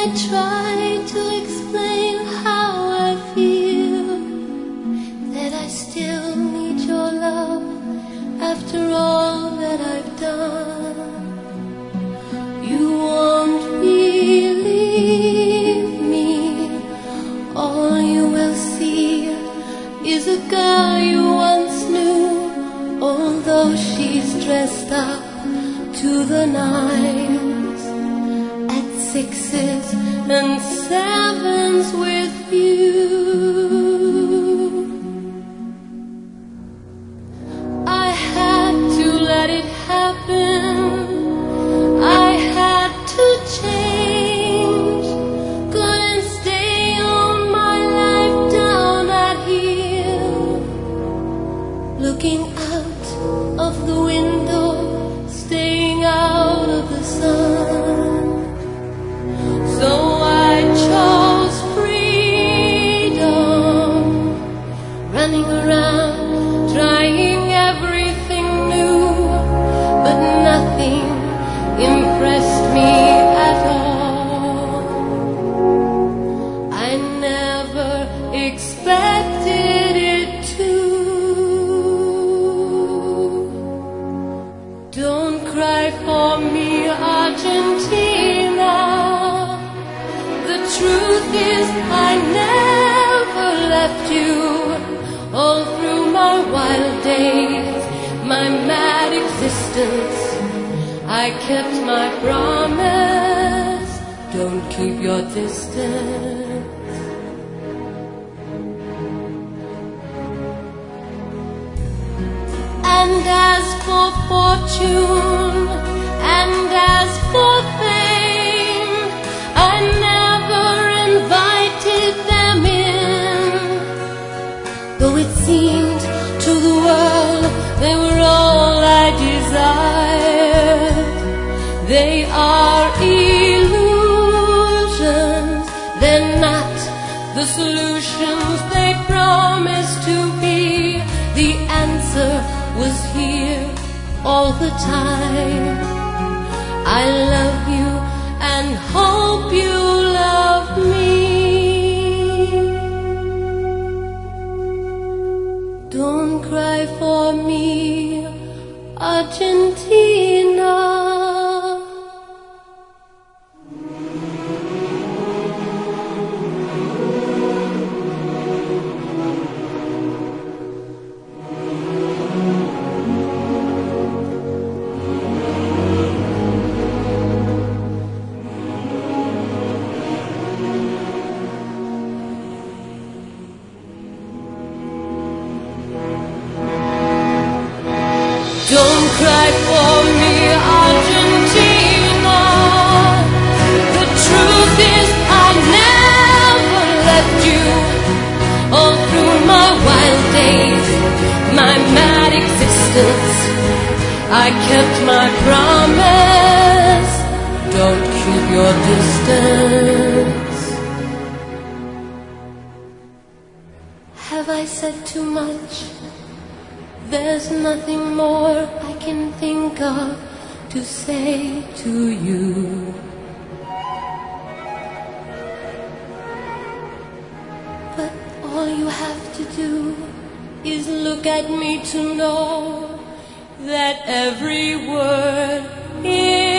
try to explain how I feel, that I still need your love after all that I've done. You won't believe me. All you will see is a girl you once knew, although she's dressed up to the nines, at sixes and sevens with you. I had to let it happen. I had to change. Couldn't stay on my life down at heel, looking out of the window, staying out of the sun. So I chose freedom, running around, trying everything new, but nothing impressed me at all. I never expected it to. Don't cry for me, Argentina. The truth is I never left you. All through my wild days, my mad existence, I kept my promise. Don't keep your distance. And as for fortune, and as for fame, I never invited them in, though it seemed to the world they were all I desired. They are illusions, they're not the solutions they promised to be. The answer was here all the time. I love you and hope you love me. Don't cry for me, Argentina. Don't cry for me, Argentina. The truth is I never left you. All through my wild days, my mad existence, I kept my promise. Don't keep your distance. Have I said too much? There's nothing more I can think of to say to you. But all you have to do is look at me to know that every word is